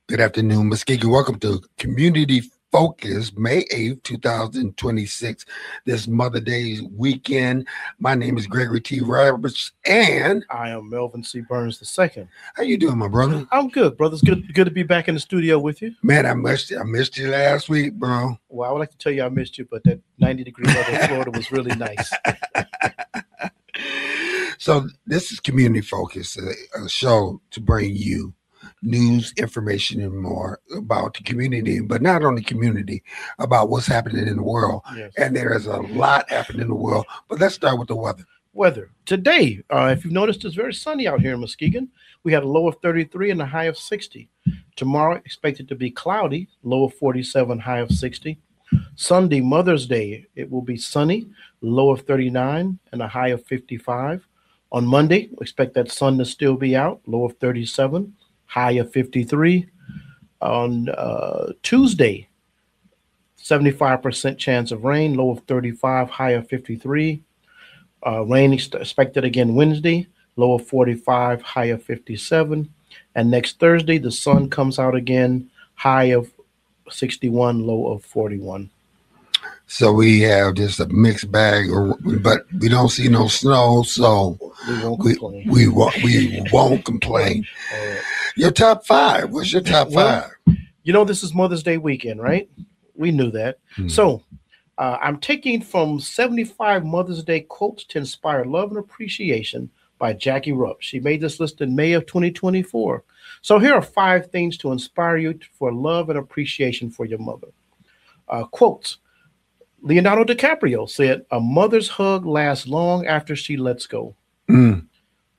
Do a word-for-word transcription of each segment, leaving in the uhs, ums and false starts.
Good afternoon, Muskegon. Welcome to Community Focus, May eighth, twenty twenty-six, this Mother Day weekend. My name is Gregory T. Roberts, and I am Melvin C. Burns the second. How you doing, my brother? I'm good, brother. It's good, good to be back in the studio with you. Man, I missed you. I missed you last week, bro. Well, I would like to tell you I missed you, but that ninety degree weather in Florida was really nice. So this is Community Focus, a, a show to bring you news, information, and more about the community, but not only community, about what's happening in the world. Yes. And there is a lot happening in the world. But let's start with the weather. Weather. Today, uh, if you've noticed, it's very sunny out here in Muskegon. We had a low of thirty-three and a high of sixty. Tomorrow, expected to be cloudy, low of forty-seven, high of sixty. Sunday, Mother's Day, it will be sunny, low of thirty-nine and a high of fifty-five. On Monday, we expect that sun to still be out, low of thirty-seven, high of fifty-three. On uh, Tuesday, seventy-five percent chance of rain, low of thirty-five, high of fifty-three. Uh, rain ex- expected again Wednesday, low of forty-five, high of fifty-seven. And next Thursday, the sun comes out again, high of sixty-one, low of forty-one. So we have just a mixed bag, but we don't see no snow, so we won't we, complain. We, won't, we won't complain. Uh, Your top five. What's your top well, five? You know, this is Mother's Day weekend, right? We knew that. Hmm. So uh, I'm taking from seventy-five Mother's Day quotes to inspire love and appreciation by Jackie Rupp. She made this list in May of twenty twenty-four. So here are five things to inspire you for love and appreciation for your mother. Uh, quotes. Leonardo DiCaprio said, "A mother's hug lasts long after she lets go." Mm.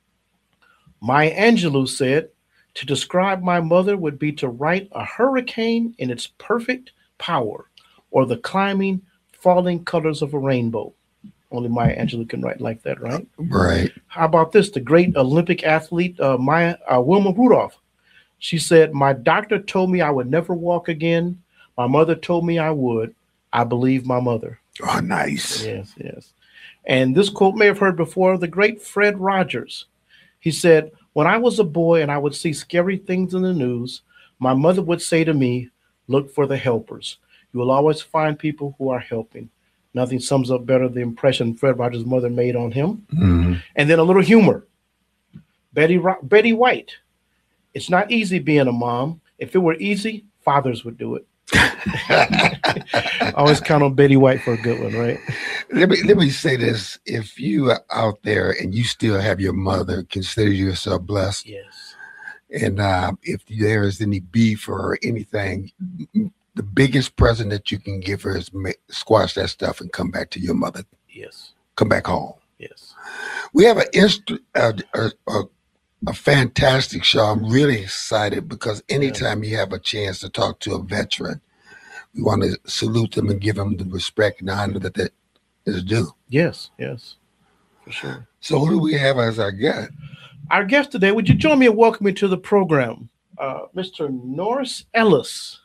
Maya Angelou said, "To describe my mother would be to write a hurricane in its perfect power, or the climbing, falling colors of a rainbow." Only Maya Angelou can write like that, right? Right. How about this? The great Olympic athlete, uh, Maya, uh, Wilma Rudolph. She said, "My doctor told me I would never walk again. My mother told me I would. I believe my mother." Oh, nice. Yes, yes. And this quote may have heard before, the great Fred Rogers. He said, "When I was a boy and I would see scary things in the news, my mother would say to me, 'Look for the helpers. You will always find people who are helping.'" Nothing sums up better the impression Fred Rogers' mother made on him. Mm-hmm. And then a little humor. Betty, Betty White. "It's not easy being a mom. If it were easy, fathers would do it." I always count on Betty White for a good one, right? Let me let me say this: if you are out there and you still have your mother, consider yourself blessed. Yes. And uh, if there is any beef or anything, the biggest present that you can give her is make, squash that stuff and come back to your mother. Yes. Come back home. Yes. We have an inst- a, a, a, a fantastic show. I'm really excited because anytime yeah. you have a chance to talk to a veteran, we want to salute them and give them the respect and honor that that is due. Yes, yes, for sure. So who do we have as our guest? Our guest today, would you join me in welcoming to the program, uh, Mister Norris Ellis.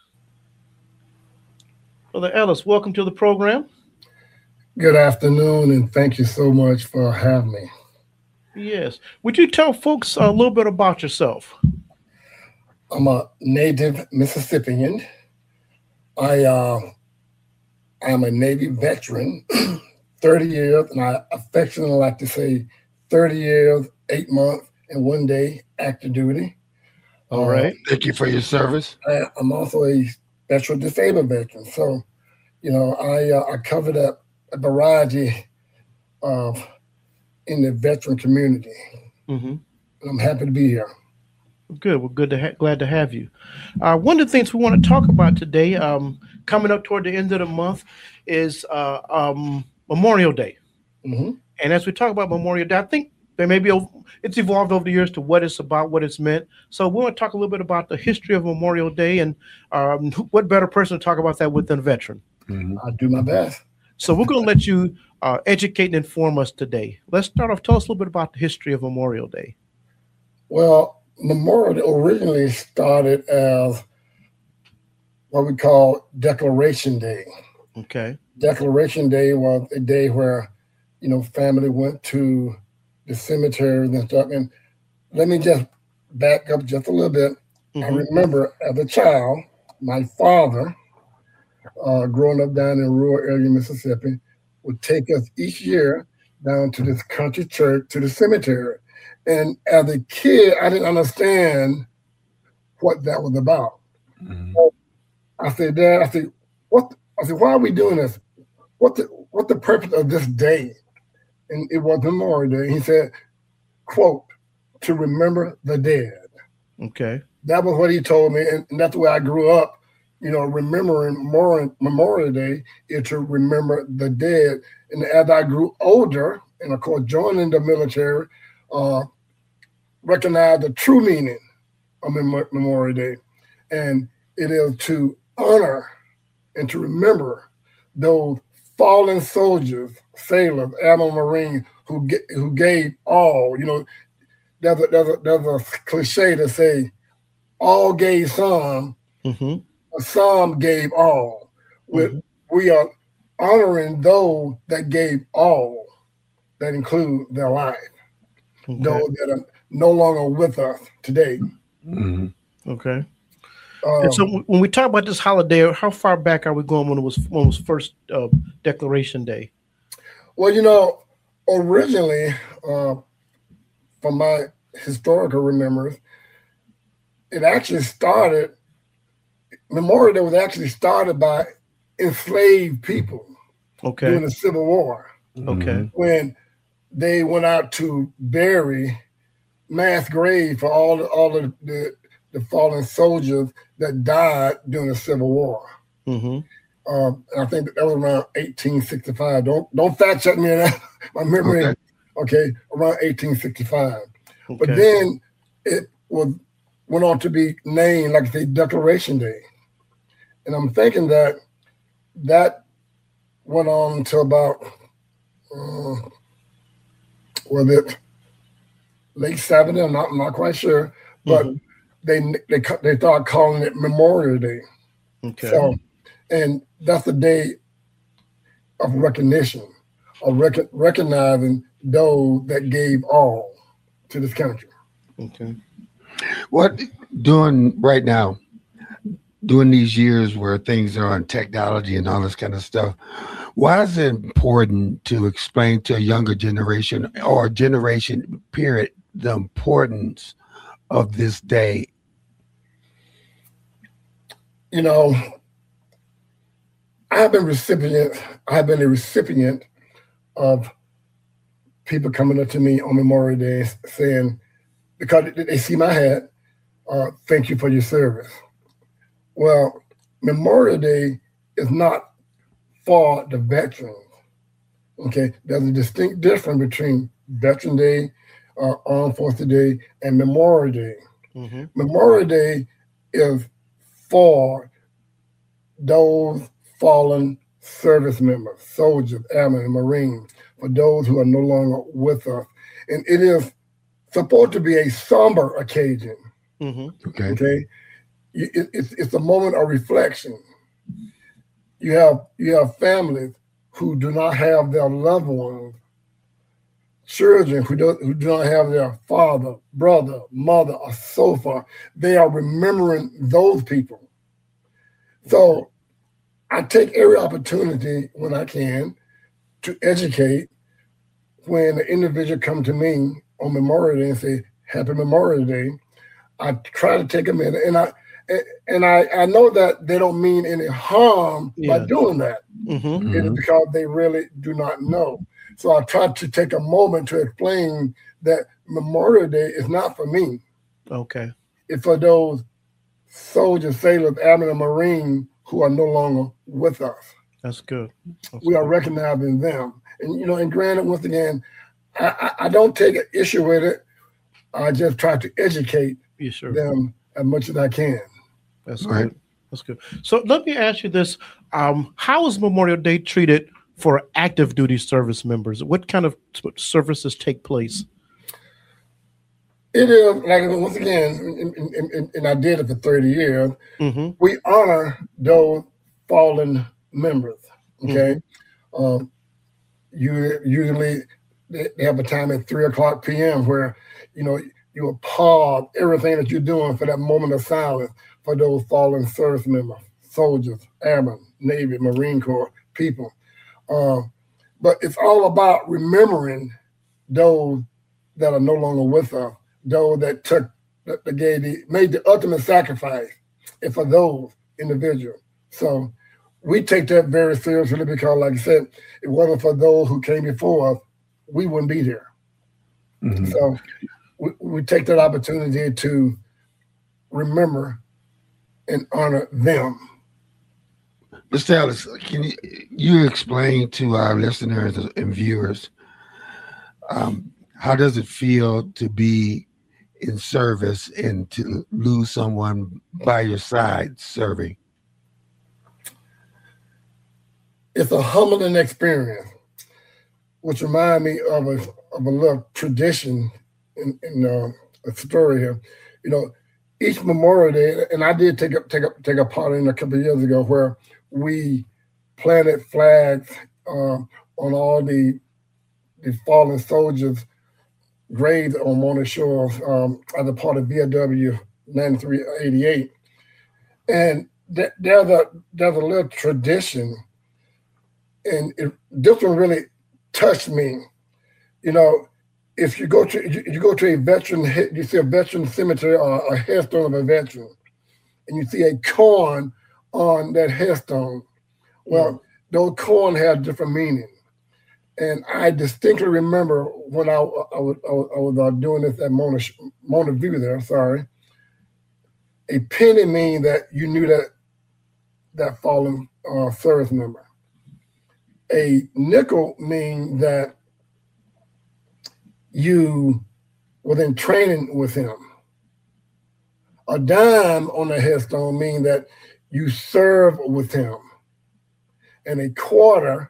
Brother Ellis, welcome to the program. Good afternoon, and thank you so much for having me. Yes. Would you tell folks a little bit about yourself? I'm a native Mississippian. I uh, I'm a Navy veteran, thirty years, and I affectionately like to say thirty years, eight months, and one day active duty. All right. Uh, Thank you for your service. I, I'm also a special disabled veteran. So, you know, I uh, I covered up a variety of in the veteran community. Mm-hmm. And I'm happy to be here. Good. Well, good to ha- glad to have you. Uh, one of the things we want to talk about today, um, coming up toward the end of the month, is uh, um, Memorial Day. Mm-hmm. And as we talk about Memorial Day, I think there may be it's evolved over the years to what it's about, what it's meant. So we want to talk a little bit about the history of Memorial Day, and um, what better person to talk about that with than a veteran? Mm-hmm. I'll do my best. So we're going to let you uh, educate and inform us today. Let's start off. Tell us a little bit about the history of Memorial Day. Well, Memorial Day originally started as what we call Declaration Day. Okay. Declaration Day was a day where, you know, family went to the cemeteries and stuff. And let me just back up just a little bit. I remember as a child, my father, uh, growing up down in rural area Mississippi, would take us each year down to this country church, to the cemetery. And as a kid, I didn't understand what that was about. Mm-hmm. So I said, Dad, I said, what? I said, why are we doing this? What the what the purpose of this day? And it was Memorial Day. He said, quote, to remember the dead. Okay. That was what he told me, and, and that's the way I grew up. You know, remembering Memorial, Memorial Day is to remember the dead. And as I grew older, and of course joining the military, uh, recognized the true meaning of Mem- Memorial Day, and it is to honor and to remember those fallen soldiers, sailors, airmen, Marines who get, who gave all. You know, there's a, there's a, there's a cliche to say, all gave some, mm-hmm. some gave all. Mm-hmm. We are honoring those that gave all, that include their life, okay. Those that are no longer with us today. Mm-hmm. Okay. Um, and so when we talk about this holiday, how far back are we going when it was when it was first uh, Declaration Day? Well, you know, originally, uh, from my historical remembrance, it actually started, Memorial Day was actually started by enslaved people okay. during the Civil War. Okay. When they went out to bury mass grave for all the, all of the, the fallen soldiers that died during the Civil War. Mm-hmm. Um, and I think that was around eighteen sixty-five. Don't don't fact check me on that. My memory, okay. okay, around eighteen sixty-five. Okay. But then it was went on to be named, like I say, Declaration Day. And I'm thinking that that went on until about, uh, was it late seventies? I'm not, I'm not quite sure. But mm-hmm. they they they started calling it Memorial Day. Okay. So, and that's the day of recognition, of rec- recognizing those that gave all to this country. Okay. What doing right now, during these years where things are on technology and all this kind of stuff, why is it important to explain to a younger generation or generation period the importance of this day? You know, I have been recipient. I have been a recipient of people coming up to me on Memorial Day saying, because they see my hat, uh, thank you for your service. Well, Memorial Day is not for the veterans. Okay, there's a distinct difference between Veteran Day, uh, Armed Forces Day, and Memorial Day. Mm-hmm. Memorial Day is for those fallen service members, soldiers, airmen, and Marines, for those who are no longer with us. And it is supposed to be a somber occasion. Mm-hmm. Okay. Okay. It, it's it's a moment of reflection. You have you have families who do not have their loved ones, children who do, who do not have their father, brother, mother, or so forth. They are remembering those people. So I take every opportunity when I can to educate. When an individual come to me on Memorial Day and say, Happy Memorial Day, I try to take a minute, and I and I, I know that they don't mean any harm yeah. by doing that. Mm-hmm. It is because they really do not know. So I try to take a moment to explain that Memorial Day is not for me. Okay. It's for those soldiers, sailors, airmen, and Marines who are no longer with us. That's good. That's we good. are recognizing them. And, you know, and granted, once again, I, I, I don't take an issue with it. I just try to educate yes, sir. them as much as I can. That's right. good. That's good. So let me ask you this. Um, how is Memorial Day treated for active duty service members? What kind of services take place? It is, like, once again, and, and, and, and I did it for thirty years, mm-hmm. we honor those fallen members, okay? Mm-hmm. Um, you usually they have a time at three o'clock p.m. where, you know, you applaud everything that you're doing for that moment of silence for those fallen service members, soldiers, airmen, Navy, Marine Corps people. Uh, but it's all about remembering those that are no longer with us, those that took, that, that gave the, made the ultimate sacrifice, and for those individuals. So we take that very seriously because, like I said, it wasn't for those who came before us, we wouldn't be there. Mm-hmm. So we, we take that opportunity to remember and honor them. Mister Ellis, can you, you explain to our listeners and viewers um, how does it feel to be in service and to lose someone by your side serving? It's a humbling experience, which reminds me of a of a little tradition in, in uh, a story here. You know, each Memorial Day, and I did take a, take a, take a part in a couple of years ago, where we planted flags uh, on all the the fallen soldiers' graves on Mona Shores um, as a part of V F W ninety-three eighty-eight, and th- there's a there's a little tradition. And it, this one really touched me. You know, if you go to if you go to a veteran, you see a veteran cemetery or a headstone of a veteran, and you see a corn on that headstone. Well, mm-hmm. those corn have different meaning. And I distinctly remember when I, I was, I was uh, doing this at Mona, Mona View there, sorry. A penny means that you knew that that fallen uh, service member. A nickel means that you were in training with him. A dime on the headstone means that you serve with him. And a quarter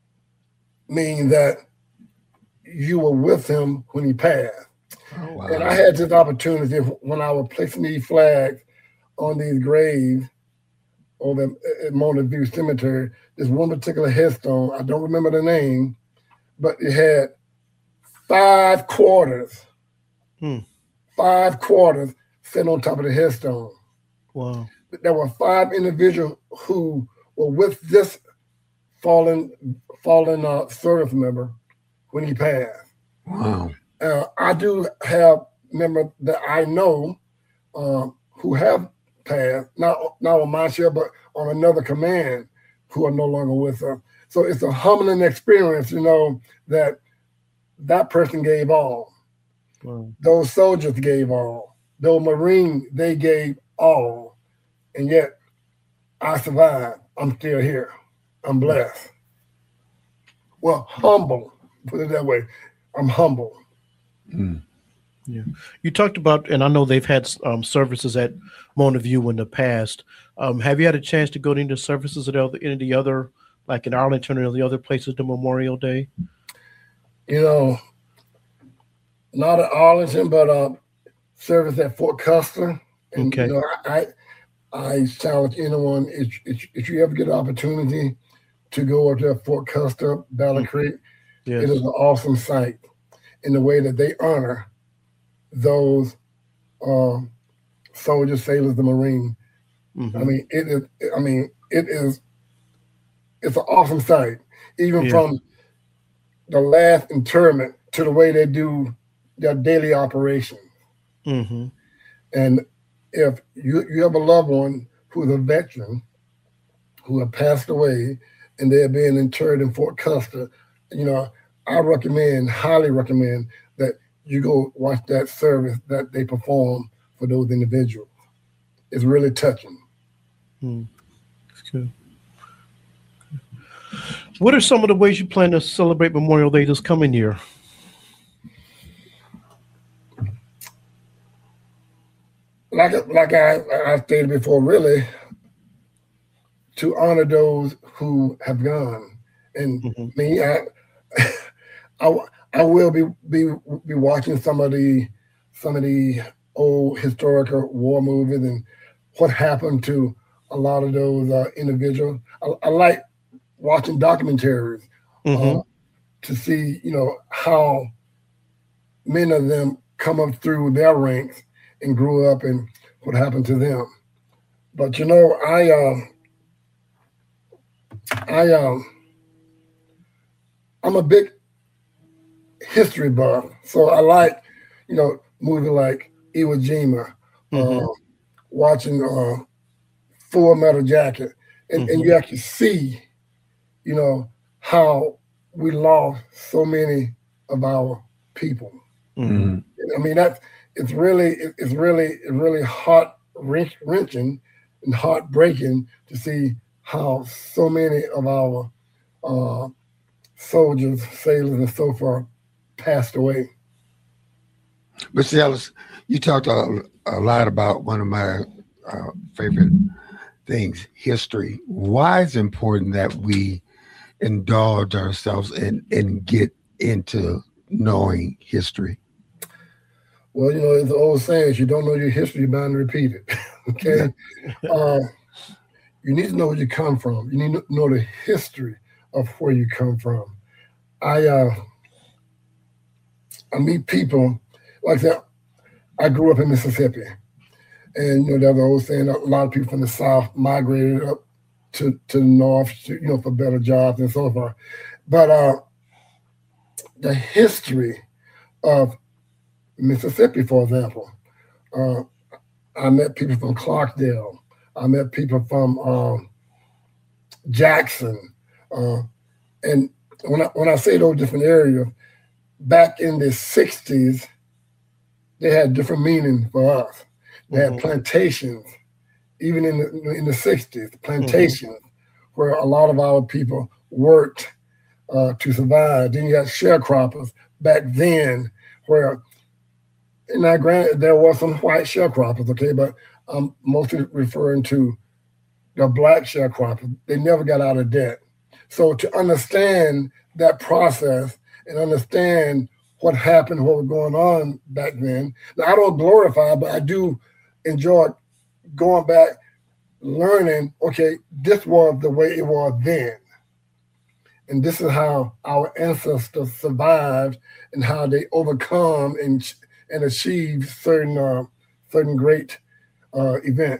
means that you were with him when he passed. Oh, wow. And I had this opportunity when I was placing these flags on these graves over at Mona View Cemetery. This one particular headstone, I don't remember the name, but it had five quarters, hmm. five quarters sitting on top of the headstone. Wow. There were five individuals who were with this fallen fallen uh, service member when he passed. Wow. Uh, I do have members that I know uh, who have passed, not, not on my ship, but on another command, who are no longer with us. So it's a humbling experience, you know, that that person gave all. Wow. Those soldiers gave all. Those Marines, they gave all. And yet, I survived. I'm still here. I'm blessed. Well, humble, put it that way. I'm humble. Mm. Yeah. You talked about, and I know they've had um, services at Mona View in the past. Um, have you had a chance to go to any of the services at other, any of the other, like in Arlington or the other places to Memorial Day? You know, not at Arlington, but uh, service at Fort Custer. And, okay. You know, I, I challenge anyone, if, if, if you ever get an opportunity to go up to Fort Custer, Battle mm-hmm. Creek, yes. It is an awesome sight in the way that they honor those uh, soldiers, sailors, the Marine. Mm-hmm. I mean, it is. I mean, it is. It's an awesome sight, even yeah. from the last interment to the way they do their daily operations. Mm-hmm. And if you you have a loved one who's a veteran who have passed away and they're being interred in Fort Custer, you know, I recommend, highly recommend that you go watch that service that they perform for those individuals. It's really touching. Mm. That's good. What are some of the ways you plan to celebrate Memorial Day this coming year? Like, like I, I stated before, really, to honor those who have gone. And mm-hmm. me, I, I, I will be, be be watching some of the some of the old historical war movies and what happened to a lot of those uh, individuals. I, I like watching documentaries mm-hmm. uh, to see, you know, how many of them come up through their ranks and grew up and what happened to them. But you know, I um I um I'm a big history buff, so I like, you know, movie like Iwo Jima, mm-hmm. uh, watching uh, Full Metal Jacket, and, mm-hmm. and you actually see, you know, how we lost so many of our people. Mm-hmm. I mean, that's it's really it's really it's really heart wrenching and heartbreaking to see how so many of our uh, soldiers, sailors, and so forth passed away. Mister Ellis, you talked a, a lot about one of my uh, favorite things, history. Why is it important that we indulge ourselves and, and get into knowing history? Well, you know, it's the old saying, if you don't know your history, you're bound to repeat it. Okay? uh, you need to know where you come from. You need to know the history of where you come from. I uh, I meet people, like that. I grew up in Mississippi. And, you know, there's the old saying, a lot of people from the South migrated up to, to the North, to, you know, for better jobs and so forth. But uh, the history of Mississippi, for example, uh, I met people from Clarkdale. I met people from uh, Jackson. Uh, and when I, when I say those different areas, back in the sixties, they had different meaning for us. They mm-hmm. had plantations, even in the in the sixties, plantations, mm-hmm. where a lot of our people worked uh, to survive. Then you had sharecroppers back then, where, and I granted there were some white sharecroppers, okay, but I'm mostly referring to the black sharecroppers. They never got out of debt. So to understand that process and understand what happened, what was going on back then. Now, I don't glorify, but I do enjoy going back, learning, okay, this was the way it was then. And this is how our ancestors survived and how they overcome and, and achieved certain, uh, certain great uh, events.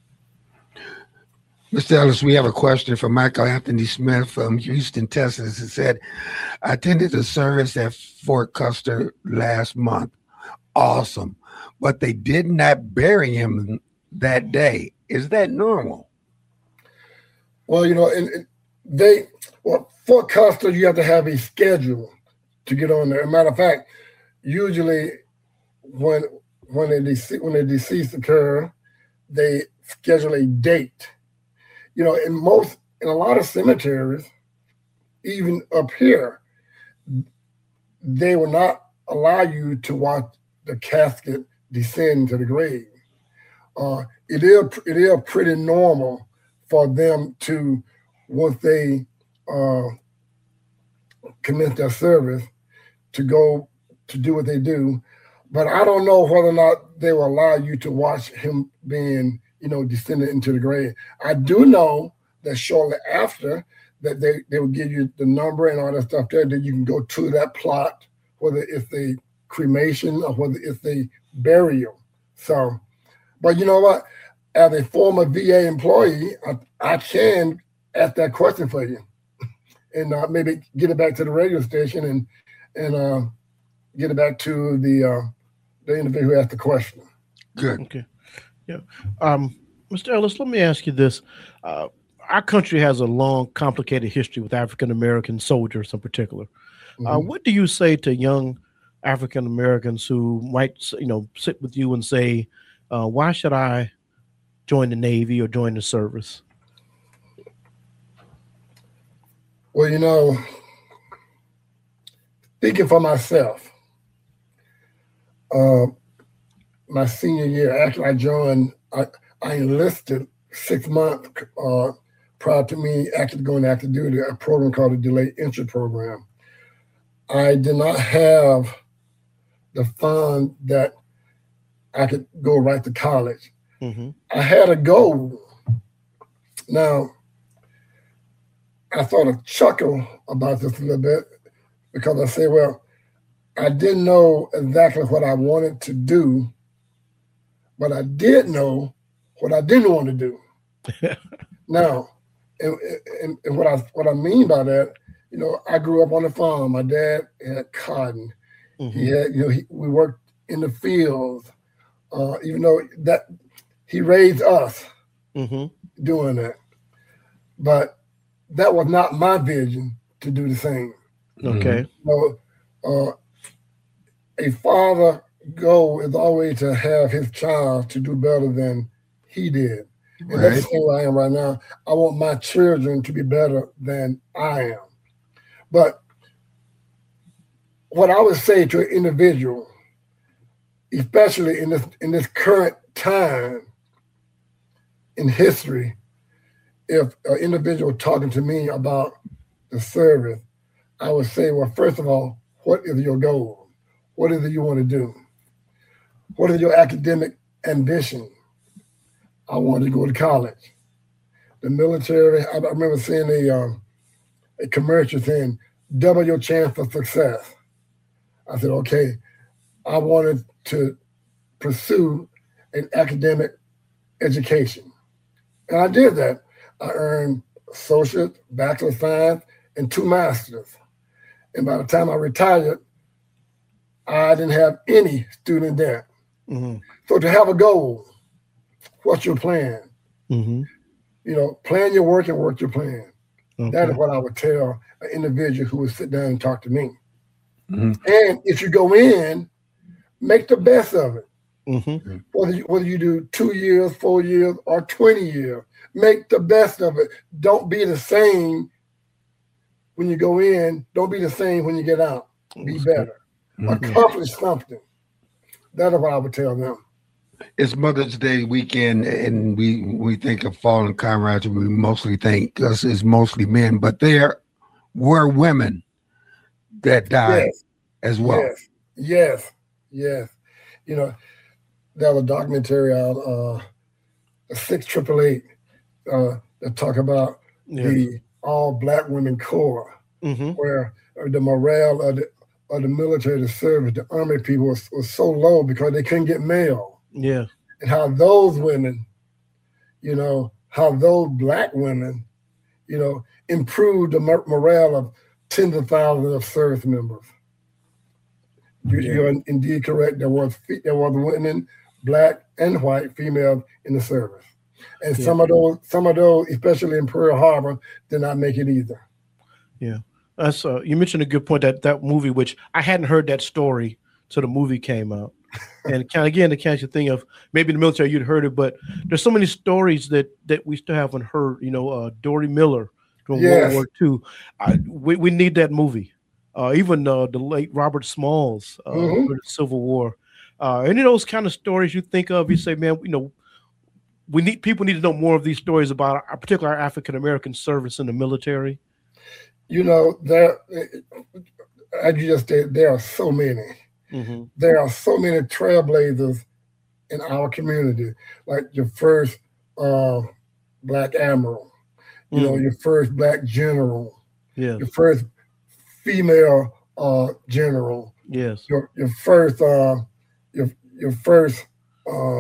Mister Ellis, we have a question from Michael Anthony Smith from Houston, Texas. It said, I attended a service at Fort Custer last month. Awesome. But they did not bury him that day. Is that normal? Well, you know, and, and they, well, Fort Custer, you have to have a schedule to get on there. As a matter of fact, usually when when a dece- when a deceased occur, they schedule a date. You know, in most, in a lot of cemeteries, even up here, they will not allow you to watch the casket descend to the grave. Uh, it is it is pretty normal for them to, once they uh, commence their service, to go to do what they do. But I don't know whether or not they will allow you to watch him being, you know, descended into the grave. I do know that shortly after that they, they will give you the number and all that stuff there, that you can go to that plot, whether it's a cremation or whether it's a burial. So, but you know what? As a former V A employee, I, I can ask that question for you and uh, maybe get it back to the radio station and and uh, get it back to the uh, the individual who asked the question. Good. Okay. Yeah. Um, Mister Ellis, let me ask you this. Uh, our country has a long, complicated history with African-American soldiers in particular. Mm-hmm. Uh, what do you say to young African-Americans who might, you know, sit with you and say, uh, why should I join the Navy or join the service? Well, you know, speaking for myself, uh, my senior year, after I joined, I, I enlisted six months uh, prior to me actually going to active duty, a program called the Delayed Entry Program. I did not have the fund that I could go right to college. Mm-hmm. I had a goal. Now, I sort of chuckle about this a little bit because I say, well, I didn't know exactly what I wanted to do, but I did know what I didn't want to do. Now, and, and, and what I what I mean by that, you know, I grew up on a farm. My dad had cotton. Mm-hmm. He had, you know, he, we worked in the fields. Uh, even though that he raised us mm-hmm. doing that, but that was not my vision to do the same. Okay. So, uh, a father goal is always to have his child to do better than he did. And right. That's the thing where I am right now. I want my children to be better than I am. But what I would say to an individual, especially in this in this current time in history, if an individual talking to me about the service, I would say, well, first of all, what is your goal? What is it you want to do? What is your academic ambition? I want to go to college. The military, I remember seeing a, um, a commercial saying, double your chance for success. I said, okay, I wanted to pursue an academic education. And I did that. I earned associate, bachelor of science, and two masters. And by the time I retired, I didn't have any student debt. Mm-hmm. So to have a goal, what's your plan? Mm-hmm. You know, plan your work and work your plan. Okay. That is what I would tell an individual who would sit down and talk to me. Mm-hmm. And if you go in, make the best of it. Mm-hmm. Whether you, whether you do two years, four years, or twenty years, make the best of it. Don't be the same when you go in. Don't be the same when you get out. Be better. Mm-hmm. Accomplish something. That's what I would tell them. It's Mother's Day weekend, and we we think of fallen comrades. We mostly think us is mostly men, but there were women that died yes. as well. Yes, yes, yes. You know, there was a documentary on uh, six triple eight uh, that talk about yeah. the all black women corps, mm-hmm. where the morale of the of the military, the service, the army people was, was so low because they couldn't get mail. Yeah. And how those women, you know, how those black women, you know, improved the morale of tens of thousands of service members. You, yeah. You're indeed correct. There was there was women, black and white, female in the service, and yeah. some of those, some of those, especially in Pearl Harbor, did not make it either. Yeah, that's uh, you mentioned a good point. That that movie, which I hadn't heard that story till the movie came out, and kind of again to catch the thing of maybe in the military you'd heard it, but there's so many stories that that we still haven't heard. You know, uh, Dory Miller from yes. World War Two. I, we we need that movie. Uh, even uh, the late Robert Smalls uh, mm-hmm. for the Civil War. Uh, any of those kind of stories you think of, you say, man, you know, we need people need to know more of these stories about, our, particularly our African American service in the military. You know, there, as you just said, there are so many. Mm-hmm. There are so many trailblazers in our community, like your first uh, black admiral, you mm-hmm. know, your first black general, yeah, your first female uh, general. Yes. Your your first uh, your your first uh,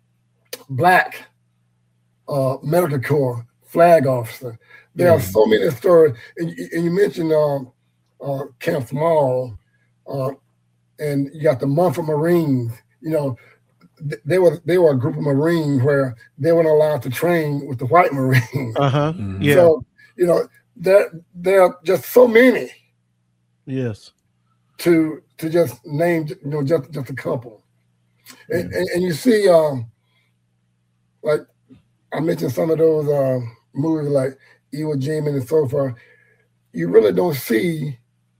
black uh, medical corps flag officer. There mm. are so many stories, and, and you mentioned uh, uh, Camp Small, uh, and you got the Mumford Marines. You know, th- they were they were a group of Marines where they weren't allowed to train with the white Marines. Uh huh. Mm-hmm. Yeah. So you know, there there are just so many. Yes. To to just name, you know, just just a couple, and, and, and you see, um, like I mentioned some of those uh, movies like Iwo Jima and so forth. You really don't see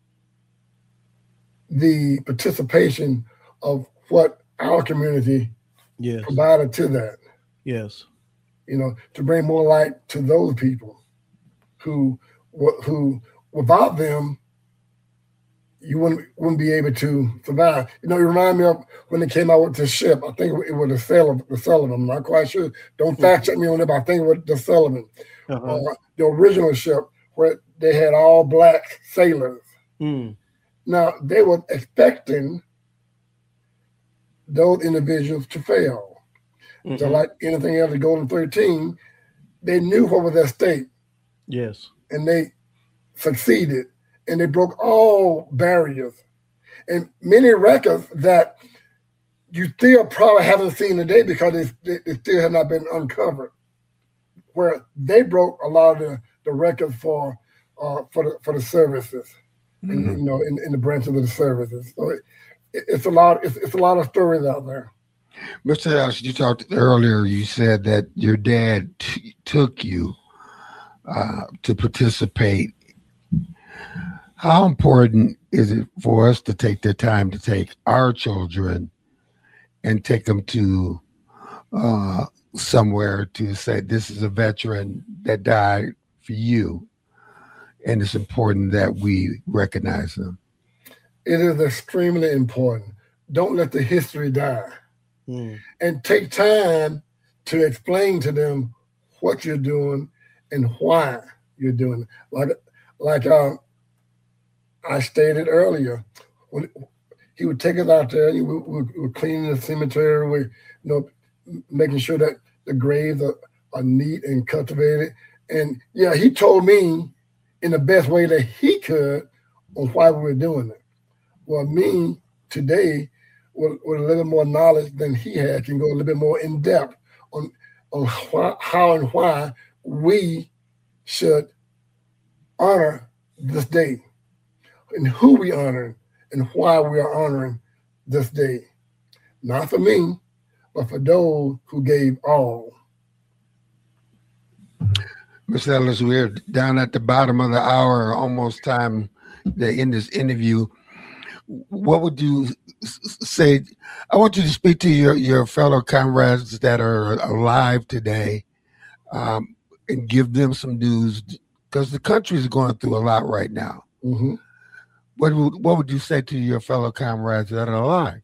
the participation of what our community yes. provided to that. Yes. You know, to bring more light to those people who who without them, you wouldn't wouldn't be able to survive. You know, you remind me of when they came out with the ship. I think it was the Sullivan. The Sullivan. I'm not quite sure. Don't fact check me on it, but I think it was the Sullivan, uh-huh. uh, the original ship where they had all black sailors. Mm. Now, they were expecting those individuals to fail. Mm-hmm. So like anything else, the Golden thirteen, they knew what was at stake. Yes. And they succeeded, and they broke all barriers. And many records that you still probably haven't seen today because they, they, they still have not been uncovered, where they broke a lot of the, the records for uh, for the for the services, mm-hmm. and, you know, in, in the branches of the services. So it, it, it's a lot. It's, it's a lot of stories out there. Mister House, you talked earlier. You said that your dad t- took you uh, to participate. How important is it for us to take the time to take our children and take them to uh, somewhere to say, this is a veteran that died for you, and it's important that we recognize them? It is extremely important. Don't let the history die. Mm. And take time to explain to them what you're doing and why you're doing it. Like, like uh, I stated earlier, when he would take us out there, we were cleaning the cemetery, we, you know, making sure that the graves are, are neat and cultivated. And yeah, he told me in the best way that he could on why we were doing it. Well, me today, with, with a little more knowledge than he had, can go a little bit more in depth on on why, how and why we should honor this day, and who we honor, and why we are honoring this day. Not for me, but for those who gave all. Mister Ellis, we're down at the bottom of the hour, almost time to end this interview. What would you say? I want you to speak to your, your fellow comrades that are alive today, um, and give them some news, because the country is going through a lot right now. Mm-hmm. What would, what would you say to your fellow comrades that are alive?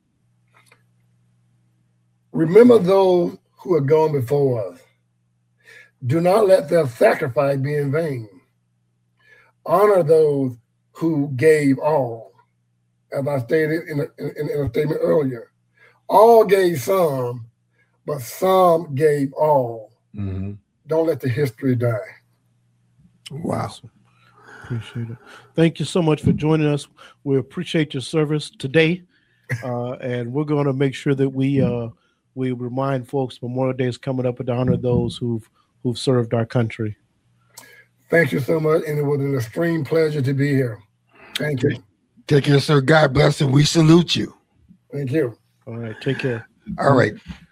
Remember those who are gone before us. Do not let their sacrifice be in vain. Honor those who gave all. As I stated in a, in, in a statement earlier, all gave some, but some gave all. Mm-hmm. Don't let the history die. Wow. Appreciate it. Thank you so much for joining us. We appreciate your service today, uh, and we're going to make sure that we uh, we remind folks Memorial Day is coming up to honor those who've who've served our country. Thank you so much, and it was an extreme pleasure to be here. Thank you. Take care, sir. God bless, and we salute you. Thank you. All right, take care. All right.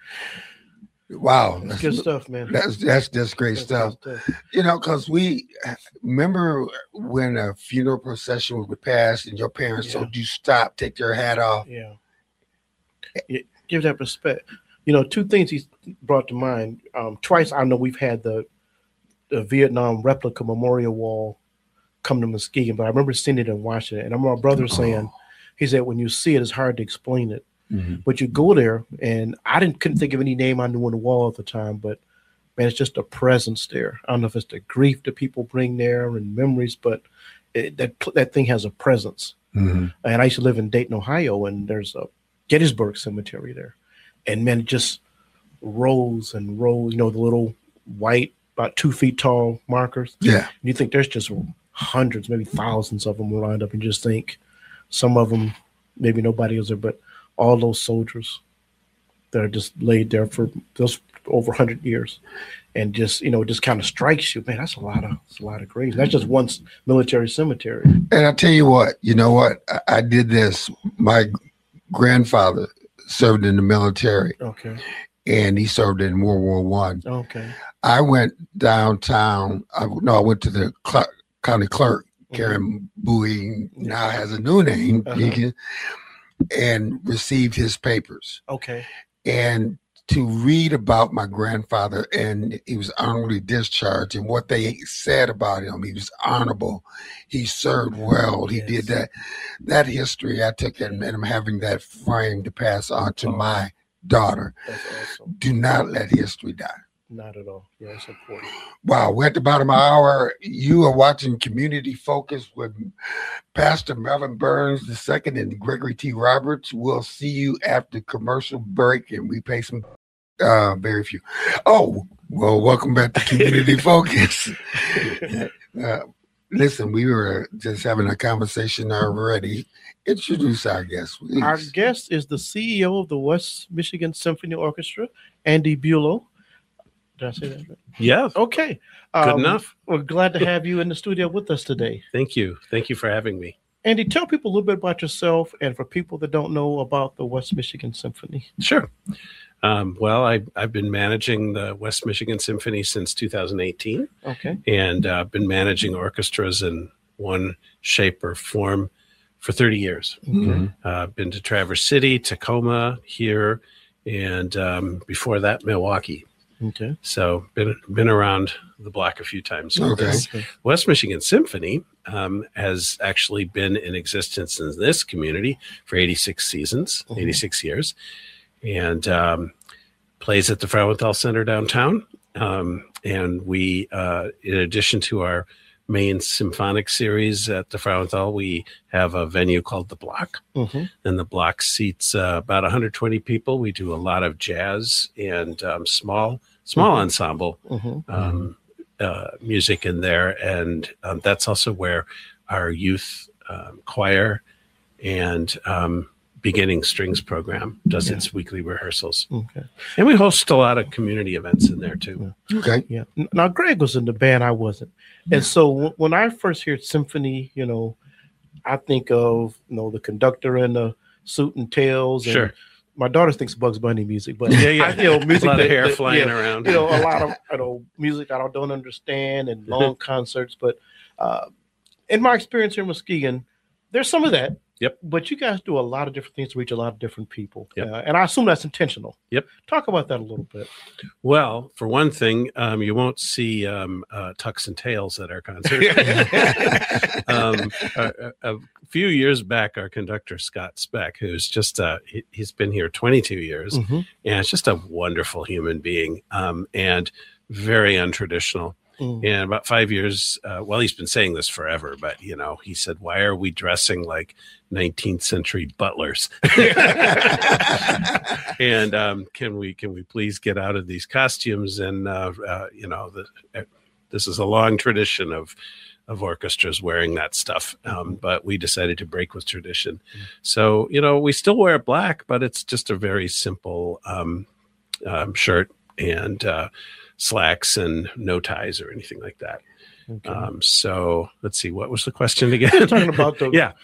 Wow, that's, that's good stuff, man. That's that's that's great that's stuff. stuff. You know, because we remember when a funeral procession would pass, and your parents yeah. told you stop, take your hat off. Yeah. yeah. Give that respect. You know, two things he brought to mind. Um, twice I know we've had the the Vietnam replica memorial wall come to Muskegon, but I remember seeing it in Washington, and I remember my brother saying, oh. he said, when you see it, it's hard to explain it. Mm-hmm. But you go there, and I didn't couldn't think of any name I knew on the wall at the time, but man, it's just a presence there. I don't know if it's the grief that people bring there and memories, but it, that that thing has a presence. Mm-hmm. And I used to live in Dayton, Ohio, and there's a Gettysburg Cemetery there, and man, it just rows and rows. You know, the little white, about two feet tall markers. Yeah, and you think there's just hundreds, maybe thousands of them lined up, and just think some of them, maybe nobody was there, but all those soldiers that are just laid there for those over one hundred years, and just, you know, it just kind of strikes you, man, that's a lot of, that's a lot of graves. That's just one military cemetery. And I tell you what, you know what? I, I did this. My grandfather served in the military. Okay. And he served in World War One. Okay. I went downtown. I, no, I went to the Clark, county clerk, Karen mm-hmm. Bowie, now has a new name, uh-huh. and received his papers. Okay. And to read about my grandfather, and he was honorably discharged, and what they said about him, he was honorable. He served well. He yes. did that. That history I took, and, and I'm having that frame to pass on to oh. my daughter. That's awesome. Do not let history die. Not at all. Yeah, it's important. Wow, we're at the bottom of the hour. You are watching Community Focus with Pastor Melvin Burns the second and Gregory T. Roberts. We'll see you after commercial break, and we pay some uh, very few. Oh, well, welcome back to Community Focus. Uh, listen, we were just having a conversation already. Introduce our guest, please. Our guest is the C E O of the West Michigan Symphony Orchestra, Andy Bulow. Did I say that right? Yeah. Okay. Good Um, enough. We're glad to have you in the studio with us today. Thank you. Thank you for having me. Andy, tell people a little bit about yourself and for people that don't know about the West Michigan Symphony. Sure. Um, well, I, I've been managing the West Michigan Symphony since two thousand eighteen, Okay. and I've uh, been managing orchestras in one shape or form for thirty years. Okay. Uh, I've been to Traverse City, Tacoma, here, and um, before that, Milwaukee. Okay. So been been around the block a few times. with Okay. this. West Michigan Symphony um, has actually been in existence in this community for eighty-six seasons, Mhm. eighty-six years, and um, plays at the Frauenthal Center downtown. Um, and we, uh, in addition to our main symphonic series at the Frauenthal, we have a venue called The Block. Mhm. And the block seats uh, about one hundred twenty people. We do a lot of jazz and um, small small Mhm. ensemble Mhm. um, uh, music in there, and um, that's also where our youth um, choir and um, beginning strings program does Yeah. its weekly rehearsals. Okay. And we host a lot of community events in there too. Okay. Yeah. N- Now, Greg was in the band. I wasn't. And so w- when I first hear symphony, you know, I think of, you know, the conductor and the suit and tails. And Sure. my daughter thinks Bugs Bunny music, but Yeah, yeah. I, you know, A music lot that, of hair that- flying yeah, around. you know, a lot of, you know, music that I don't understand and long concerts. But uh, in my experience here in Muskegon, there's some of that. Yep. But you guys do a lot of different things to reach a lot of different people. Yep. Uh, and I assume that's intentional. Yep. Talk about that a little bit. Well, for one thing, um, you won't see um, uh, tux and tails at our concert. um, a, a few years back, our conductor, Scott Speck, who's just, uh, he, he's been here twenty-two years, Mhm. and it's just a wonderful human being um, and very untraditional. Mm. And about five years, uh, well, he's been saying this forever, but, you know, he said, why are we dressing like nineteenth century butlers? And um, can we can we please get out of these costumes? And, uh, uh, you know, the, uh, this is a long tradition of of orchestras wearing that stuff. Um, but we decided to break with tradition. So, you know, we still wear black, but it's just a very simple um, um, shirt and uh, slacks and no ties or anything like that. Okay. Um, so let's see, what was the question again? We're talking about the yeah.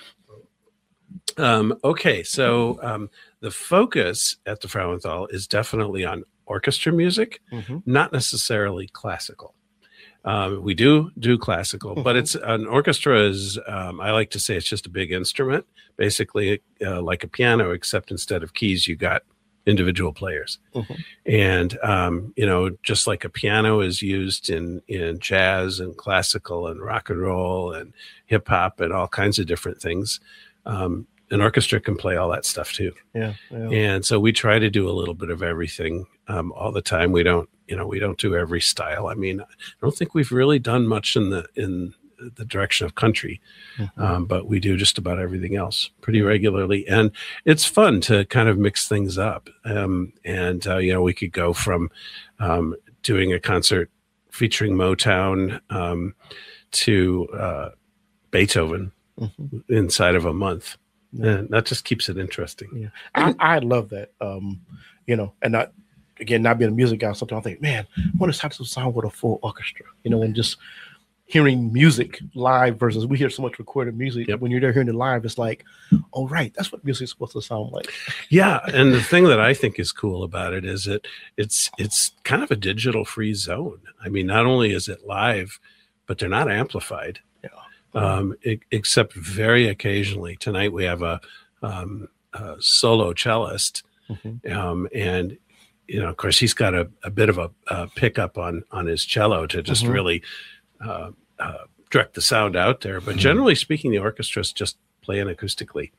Um, okay, so um, the focus at the Frauenthal is definitely on orchestra music, Mhm. not necessarily classical. Um, we do do classical, but it's an orchestra is, um, I like to say it's just a big instrument, basically uh, like a piano, except instead of keys, you got individual players. Mhm. And, um, you know, just like a piano is used in, in jazz and classical and rock and roll and hip hop and all kinds of different things, um, an orchestra can play all that stuff too. Yeah. yeah. And so we try to do a little bit of everything um, all the time. We don't, you know, we don't do every style. I mean, I don't think we've really done much in the, in the direction of country, Mhm. um, but we do just about everything else pretty regularly. And it's fun to kind of mix things up. Um, and, uh, you know, we could go from um, doing a concert featuring Motown um, to uh, Beethoven Mhm. inside of a month. Yeah. And that just keeps it interesting. Yeah, I, I love that. Um, you know, and not again, not being a music guy, sometimes I think, man, I wonder how this would sound with a full orchestra. You know, and just hearing music live versus we hear so much recorded music. Yep. When you're there hearing it live, it's like, oh right, that's what music is supposed to sound like. Yeah, and the thing that I think is cool about it is that it's it's kind of a digital free zone. I mean, not only is it live, but they're not amplified. Yeah. Um, e- except very occasionally. Tonight we have a, um, a solo cellist, Mhm. um, and you know, of course, he's got a, a bit of a, a pickup on on his cello to just Mhm. really uh, uh, direct the sound out there. But generally speaking, the orchestra's just playing acoustically,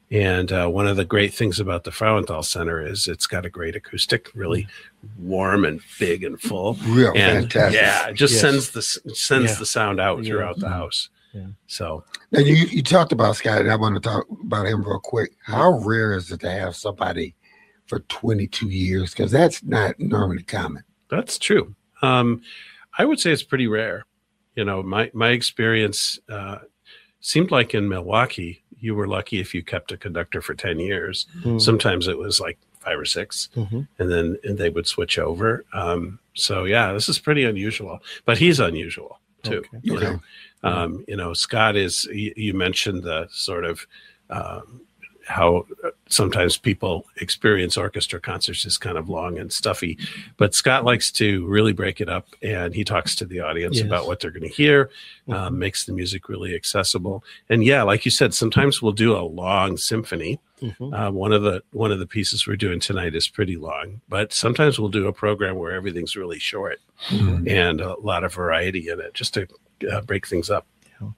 And uh, one of the great things about the Frauenthal Center is it's got a great acoustic, really warm and big and full. Real and fantastic. Yeah, it just Yes. sends the sends Yeah. the sound out Yeah. throughout the house. Yeah. So Now you, you talked about Scott, and I want to talk about him real quick. How rare is it to have somebody for twenty-two years? Because that's not normally common. that's true. Um, I would say it's pretty rare. You know, my my experience uh, seemed like in Milwaukee, you were lucky if you kept a conductor for ten years. Mhm. Sometimes it was like five or six, Mhm. and then and they would switch over. Um, so yeah, this is pretty unusual, but he's unusual too. Okay. You Okay. know, um, you know, Scott is. You, you mentioned the sort of um, how sometimes people experience orchestra concerts as kind of long and stuffy, but Scott likes to really break it up, and he talks to the audience Yes. about what they're going to hear, Mhm. um, makes the music really accessible. And yeah, like you said, sometimes we'll do a long symphony. Mhm. Uh, one of the one of the pieces we're doing tonight is pretty long, but sometimes we'll do a program where everything's really short and a lot of variety in it, just to uh, break things up.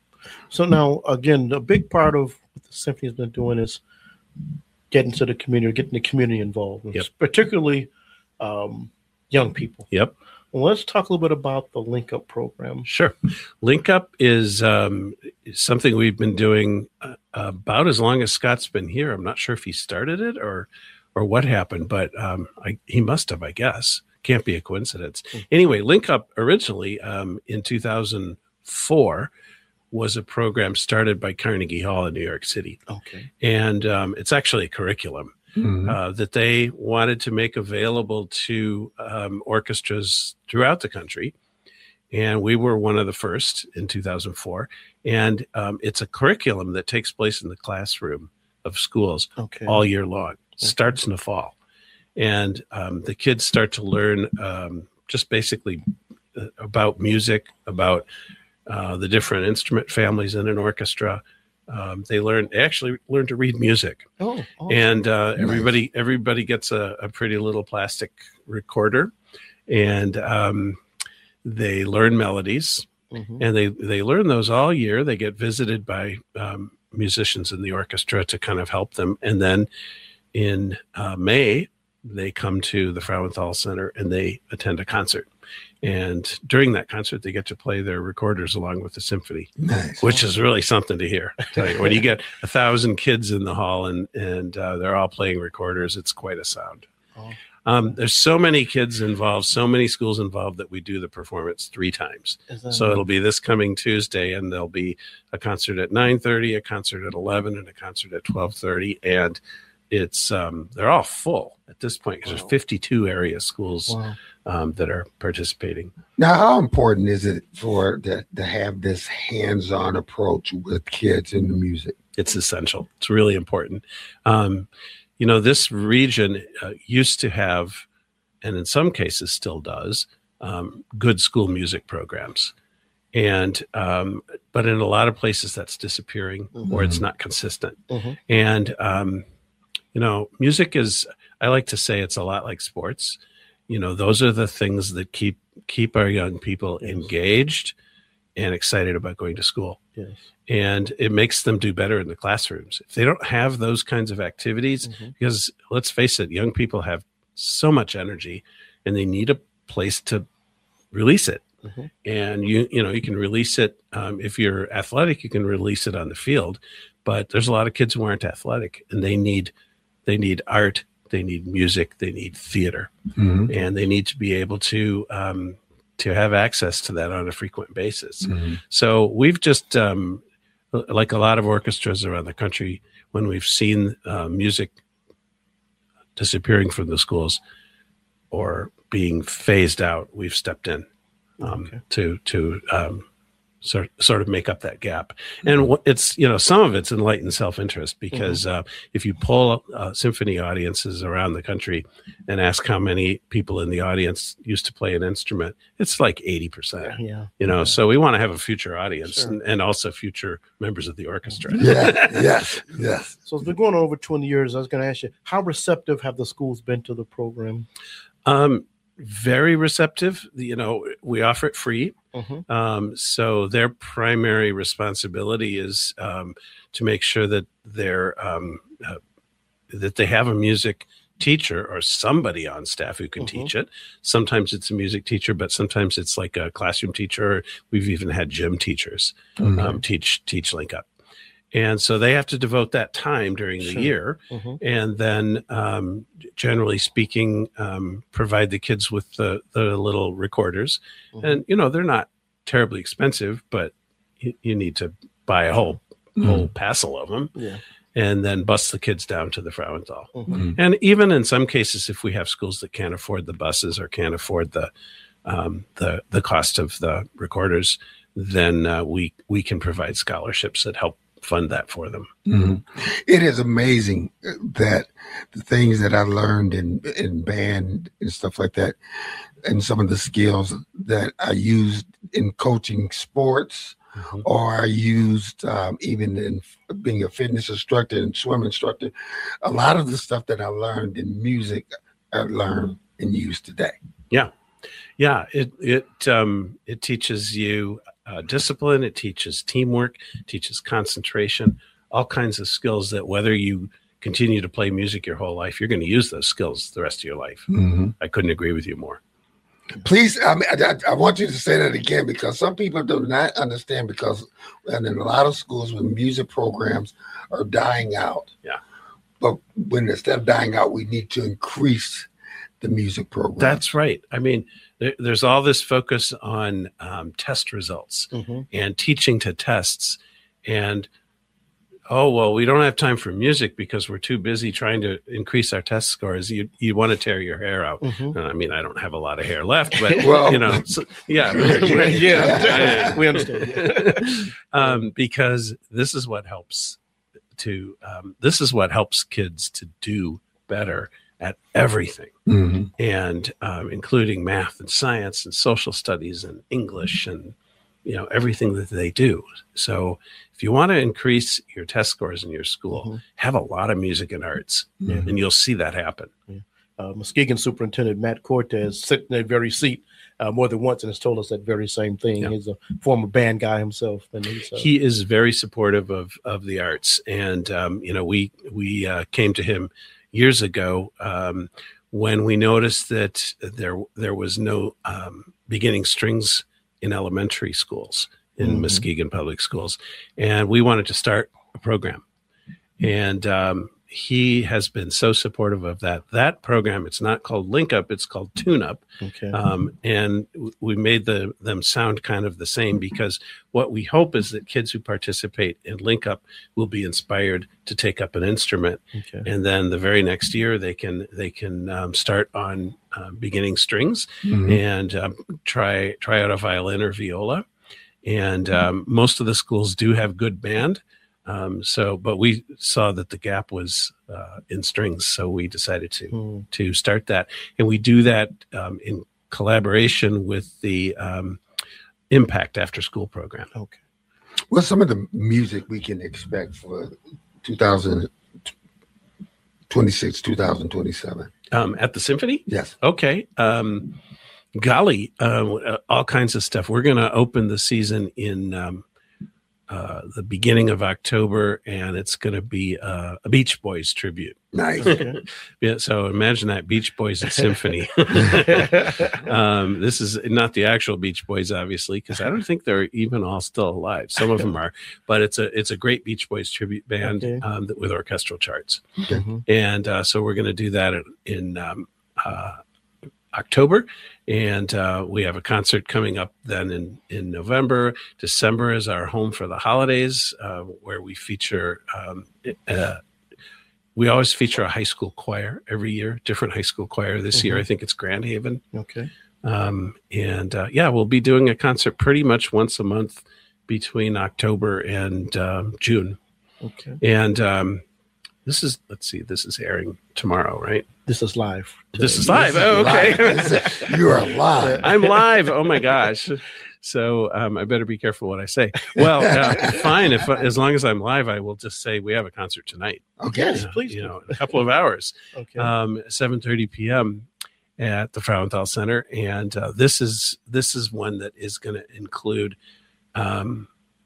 So now, again, a big part of what the symphony's been doing is getting to the community, getting the community involved, and Yep. particularly um, young people. Yep. Well, let's talk a little bit about the Link Up program. Sure. Link Up is um, is something we've been doing uh, about as long as Scott's been here. I'm not sure if he started it or or what happened, but um, I, he must have, I guess. Can't be a coincidence. Mm. Anyway, Link Up originally um, in two thousand four was a program started by Carnegie Hall in New York City. Okay. And um, it's actually a curriculum Mhm. uh, that they wanted to make available to um, orchestras throughout the country. And we were one of the first in two thousand four. And um, it's a curriculum that takes place in the classroom of schools Okay. all year long, starts in the fall. And um, the kids start to learn um, just basically uh, about music, about uh, the different instrument families in an orchestra. Um, they learn they actually learn to read music. Oh, awesome. And uh, Nice. everybody everybody gets a, a pretty little plastic recorder, and um, they learn melodies, Mhm. and they they learn those all year. They get visited by um, musicians in the orchestra to kind of help them, and then in uh, May they come to the Frauenthal Center and they attend a concert. And during that concert, they get to play their recorders along with the symphony, Nice. which is really something to hear. I tell you, when you get a thousand kids in the hall and and uh, they're all playing recorders, it's quite a sound. Oh. Um, there's so many kids involved, so many schools involved that we do the performance three times. Is that- So it'll be this coming Tuesday, and there'll be a concert at nine thirty, a concert at eleven, and a concert at twelve thirty. And it's um, they're all full at this point because Wow. there's fifty-two area schools Wow. um, that are participating. Now, how important is it for to, to have this hands-on approach with kids in the music? It's essential. It's really important. Um, you know, this region uh, used to have, and in some cases still does, um, good school music programs. And, um, but in a lot of places that's disappearing or it's not consistent. Mhm. And, um, you know, music is, I like to say it's a lot like sports. You know, those are the things that keep, keep our young people Yes. engaged and excited about going to school. Yes. And it makes them do better in the classrooms. If they don't have those kinds of activities, Mhm. because let's face it, young people have so much energy and they need a place to release it. Mhm. And you, you know, you can release it. Um, if you're athletic, you can release it on the field, but there's a lot of kids who aren't athletic and they need, they need art, they need music, they need theater, Mhm. and they need to be able to, um, to have access to that on a frequent basis. Mhm. So we've just, um, like a lot of orchestras around the country, when we've seen uh, music disappearing from the schools or being phased out, we've stepped in um, Okay. to to um, sort sort of make up that gap. And wh- it's, you know, some of it's enlightened self-interest because uh, if you poll uh, symphony audiences around the country and ask how many people in the audience used to play an instrument, it's like eighty percent. Yeah. You know, Yeah. so we want to have a future audience Sure. and, and also future members of the orchestra. Yeah, yes, yes. So it's been going on over twenty years. I was going to ask you, how receptive have the schools been to the program? Um, very receptive. You know, we offer it free. Mhm. Um, so their primary responsibility is um, to make sure that their um, uh, that they have a music teacher or somebody on staff who can Mm-hmm. teach it. Sometimes it's a music teacher, but sometimes it's like a classroom teacher. We've even had gym teachers Mhm. um, teach teach Link Up. And so they have to devote that time during the Sure. year. Mhm. And then, um, generally speaking, um, provide the kids with the, the little recorders. Mhm. And, you know, they're not terribly expensive, but you, you need to buy a whole, Mhm. whole passel of them Yeah. and then bus the kids down to the Frauenthal. Mhm. And even in some cases, if we have schools that can't afford the buses or can't afford the, um, the, the cost of the recorders, then uh, we, we can provide scholarships that help fund that for them. Mhm. It is amazing that the things that I learned in in band and stuff like that, and some of the skills that I used in coaching sports, Mhm. or I used um, even in being a fitness instructor and swim instructor, a lot of the stuff that I learned in music, I learned and use today. Yeah, it it um, it teaches you uh, discipline. It teaches teamwork. Teaches concentration. All kinds of skills that whether you continue to play music your whole life, you're going to use those skills the rest of your life. Mhm. I couldn't agree with you more. Please, I, mean, I, I want you to say that again because some people do not understand because, and in a lot of schools, when music programs are dying out. Yeah. But when instead of dying out, we need to increase the music program. That's right. I mean, there, there's all this focus on um, test results Mhm. and teaching to tests, and oh well, we don't have time for music because we're too busy trying to increase our test scores. You you want to tear your hair out. Mhm. I mean, I don't have a lot of hair left, but Well- you know, so, yeah, Yeah. We understand. um, because this is what helps to um, this is what helps kids to do better at everything, Mhm. and um, including math and science and social studies and English and you know everything that they do. So if you want to increase your test scores in your school, Mhm. have a lot of music and arts, Mhm. and you'll see that happen. Uh, Muskegon Superintendent Matt Cortez sat in that very seat uh, more than once and has told us that very same thing. Yeah. He's a former band guy himself, and he's uh, He is very supportive of of the arts, and um, you know we we uh, came to him years ago um, when we noticed that there there was no um, beginning strings in elementary schools in Mhm. Muskegon Public Schools, and we wanted to start a program, and um, he has been so supportive of that. That program, it's not called Link Up, it's called Tune Up. okay. Um, and w- we made the them sound kind of the same because what we hope is that kids who participate in Link Up will be inspired to take up an instrument, okay. and then the very next year they can they can um, start on uh, beginning strings Mhm. and um, try try out a violin or viola. And um, most of the schools do have good band. Um, so, but we saw that the gap was uh, in strings, so we decided to Hmm. to start that, and we do that um, in collaboration with the um, Impact After School program. Okay. What's some of the music we can expect for two thousand twenty-six, two thousand twenty-seven? Um, at the Symphony, Yes. okay. Um, golly, uh, all kinds of stuff. We're going to open the season in um, uh, the beginning of October, and it's going to be uh, a Beach Boys tribute. Nice. Okay. Yeah, so imagine that, Beach Boys at Symphony. um, this is not the actual Beach Boys, obviously, because I don't think they're even all still alive. Some of them are, but it's a it's a great Beach Boys tribute band Okay. um, that, with orchestral charts, Mhm. and uh, so we're going to do that in, in um, uh, October, and uh, we have a concert coming up then in in November. December is our home for the holidays, uh, where we feature. Um, uh, we always feature a high school choir every year, different high school choir. This year, Mhm. I think it's Grand Haven. Okay. Um, and uh, yeah, we'll be doing a concert pretty much once a month between October and um, June. Okay. And um, this is, let's see, this is airing tomorrow, right? This is live. This is live. Oh, okay. Live. You are live. I'm live. Oh my gosh. So um, I better be careful what I say. Well, uh, fine. If as long as I'm live, I will just say we have a concert tonight. Okay. Yes, You know, please You do. know, in a couple of hours. Okay. um, seven thirty p.m. at the Frauenthal Center, and uh, this is this is one that is going to include um,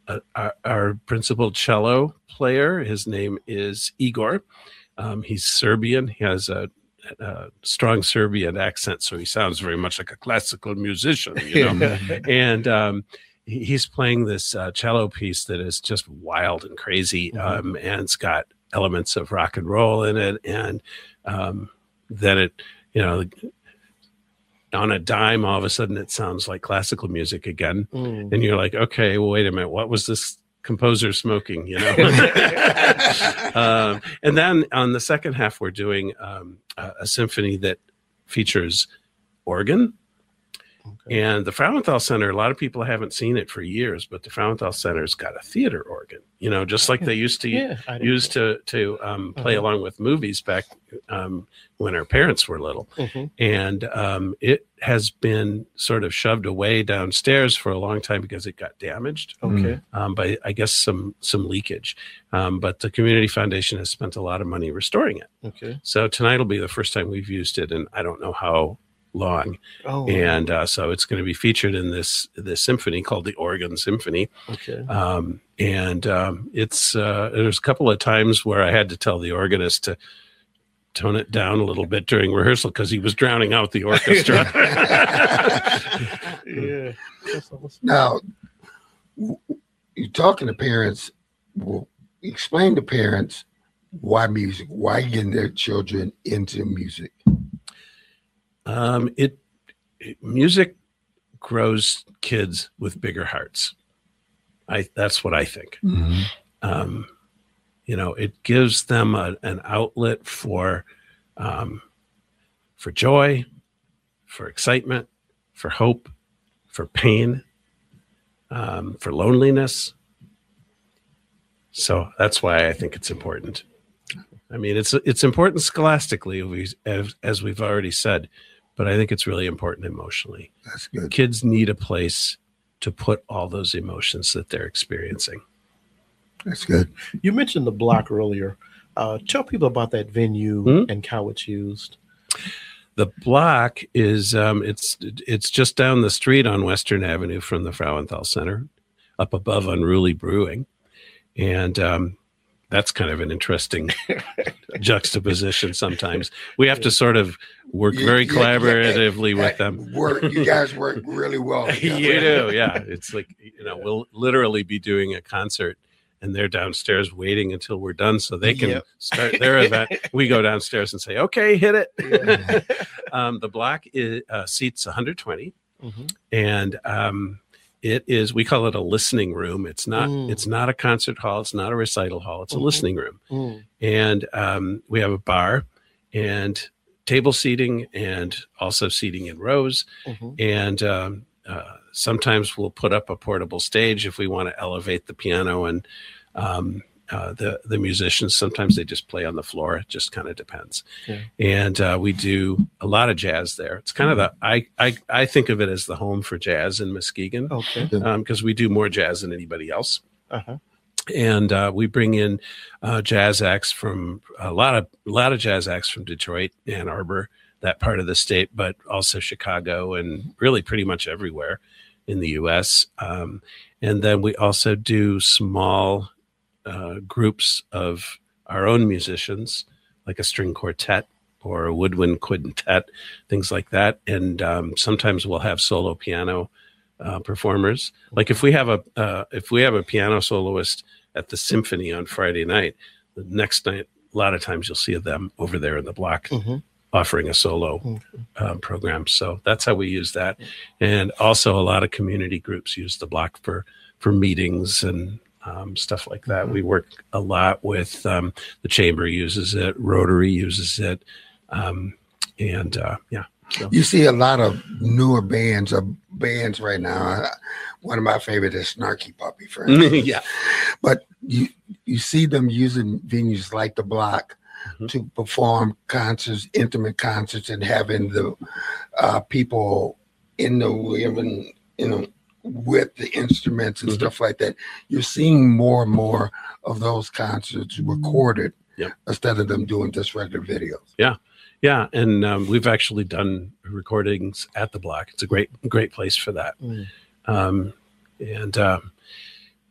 uh, our, our principal cello player, his name is Igor. Um, he's Serbian. He has a, a strong Serbian accent, so he sounds very much like a classical musician, you know. and um, he, he's playing this uh, cello piece that is just wild and crazy, mm-hmm. um, and it's got elements of rock and roll in it, and um, then it, you know, on a dime, all of a sudden it sounds like classical music again, mm. and you're like, okay, well, wait a minute, what was this composer smoking, you know? um, and then on the second half, we're doing um, a, a symphony that features organ. Okay. And the Frauenthal Center, a lot of people haven't seen it for years, but the Frauenthal Center's got a theater organ, you know, just like they used to yeah, use to to um, play uh-huh. along with movies back um, when our parents were little. Mm-hmm. And um, it has been sort of shoved away downstairs for a long time because it got damaged. Okay. Um, by, I guess, some some leakage. Um, but the Community Foundation has spent a lot of money restoring it. Okay. So tonight will be the first time we've used it, and I don't know how long. Oh, and uh, so it's going to be featured in this this symphony called the Organ Symphony. Okay. Um, and um, it's uh, there's a couple of times where I had to tell the organist to tone it down a little bit during rehearsal because he was drowning out the orchestra. Yeah. Now, you're talking to parents. Well, explain to parents why music, why getting their children into music. Um, it, it music grows kids with bigger hearts. I that's what I think. Mm-hmm. Um, you know, it gives them a, an outlet for um, for joy, for excitement, for hope, for pain, um, for loneliness. So that's why I think it's important. I mean, it's it's important scholastically, as, as we've already said, but I think it's really important emotionally. That's good. Kids need a place to put all those emotions that they're experiencing. That's good. You mentioned the block earlier. Uh, tell people about that venue mm-hmm. and how it's used. The block is um, it's it's just down the street on Western Avenue from the Frauenthal Center, up above Unruly Brewing, and um, that's kind of an interesting juxtaposition. Sometimes we have to sort of work you, very collaboratively yeah, yeah, with them. Work, you guys work really well. You do, yeah. It's like, you know, we'll literally be doing a concert and they're downstairs waiting until we're done so they can yep. start their event. We go downstairs and say, okay, hit it. Yeah. um, the block is, uh, seats one hundred twenty. Mm-hmm. And um, it is, we call it a listening room. It's not, mm. it's not a concert hall. It's not a recital hall. It's mm-hmm. a listening room. Mm. And um, we have a bar and table seating and also seating in rows. Mm-hmm. And um, uh, sometimes we'll put up a portable stage if we want to elevate the piano and um, uh, the, the musicians. Sometimes they just play on the floor. It just kind of depends. Yeah. And uh, we do a lot of jazz there. It's kind mm-hmm. of the, I, I, I think of it as the home for jazz in Muskegon. Okay. Because um, we do more jazz than anybody else. Uh-huh. And uh, we bring in uh, jazz acts from a lot of a lot of jazz acts from Detroit, Ann Arbor, that part of the state, but also Chicago and really pretty much everywhere in the U S. Um, and then we also do small uh, groups of our own musicians, like a string quartet or a woodwind quintet, things like that. And um, sometimes we'll have solo piano Uh, performers. Like if we have a uh, if we have a piano soloist at the symphony on Friday night, the next night, a lot of times you'll see them over there in the block mm-hmm. offering a solo mm-hmm. uh, program. So that's how we use that. And also a lot of community groups use the block for for meetings and um, stuff like that. Mm-hmm. We work a lot with um, the Chamber uses it, Rotary uses it, um, and uh, yeah. So. You see a lot of newer bands of bands right now. One of my favorite is Snarky Puppy, for instance. Yeah. But you you see them using venues like the Block mm-hmm. to perform concerts, intimate concerts, and having the uh, people in the living, you know, with the instruments and mm-hmm. stuff like that. You're seeing more and more of those concerts recorded yep. instead of them doing just regular videos. Yeah. Yeah, and um, we've actually done recordings at the Block. It's a great, great place for that. Mm. Um, and uh,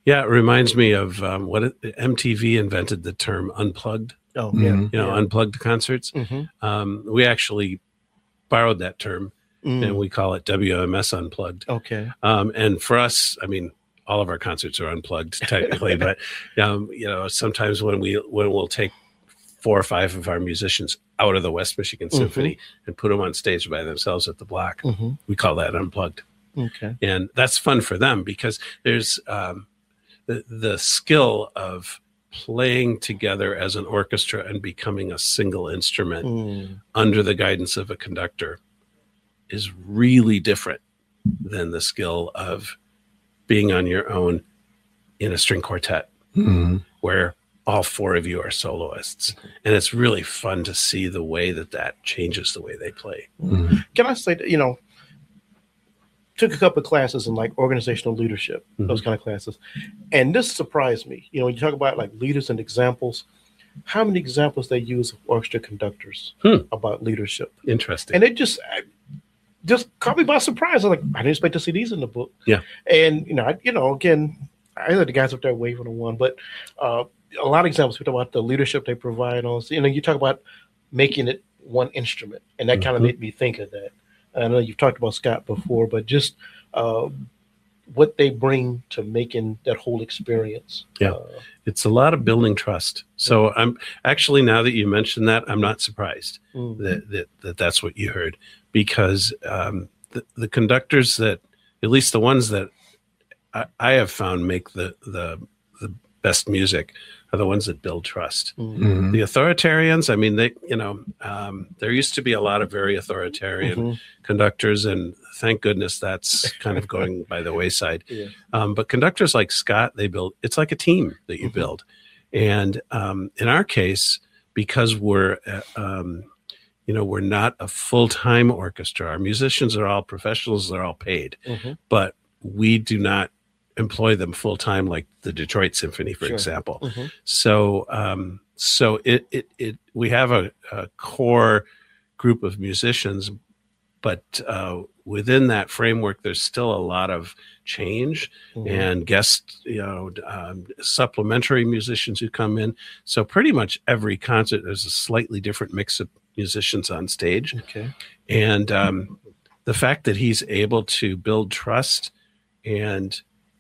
Yeah, it reminds me of um, what it, M T V invented the term unplugged. Oh, Mhm. yeah. You know, yeah. unplugged concerts. Mhm. Um, we actually borrowed that term, Mm. and we call it W M S Unplugged. Okay. Um, and for us, I mean, all of our concerts are unplugged technically, but um, you know, sometimes when we when we'll take four or five of our musicians out of the West Michigan Symphony and put them on stage by themselves at the Block, hmm we call that unplugged, Okay. and that's fun for them because there's um, the the skill of playing together as an orchestra and becoming a single instrument Mm. under the guidance of a conductor is really different than the skill of being on your own in a string quartet Mhm. where all four of you are soloists. And it's really fun to see the way that that changes the way they play. Mhm. Can I say that, you know, took a couple of classes in like organizational leadership, Mhm. those kind of classes. And this surprised me. You know, when you talk about like leaders and examples, how many examples they use of orchestra conductors Hmm. about leadership. Interesting. And it just I, just caught me by surprise. I was like, I didn't expect to see these in the book. Yeah. And, you know, I, you know, again, I know the guys up there waving on one, but uh, a lot of examples, we talk about the leadership they provide on, you know, you talk about making it one instrument. And that kind of Mhm. made me think of that. I know you've talked about Scott before, but just uh, what they bring to making that whole experience. Yeah. Uh, It's a lot of building trust. So I'm actually, now that you mentioned that, I'm not surprised mm, that, that, that that's what you heard, because um, the, the conductors that, at least the ones that I, I have found make the, the, the best music are the ones that build trust. mm, Mhm. The authoritarians, I mean, they, you know, um, there used to be a lot of very authoritarian mhm, conductors, and thank goodness that's kind of going by the wayside. yeah. Um, but conductors like Scott, they build, it's like a team that you Mhm. build. And um, in our case, because we're, uh, um, you know, we're not a full-time orchestra, our musicians are all professionals, they're all paid, mhm, but we do not employ them full-time like the Detroit Symphony, for Sure. example. mhm, So, um, so it, it, it, we have a, a core group of musicians, but uh, within that framework, there's still a lot of change mhm. and guest, you know, um, supplementary musicians who come in. So pretty much every concert, there's a slightly different mix of musicians on stage. Okay. And um, the fact that he's able to build trust and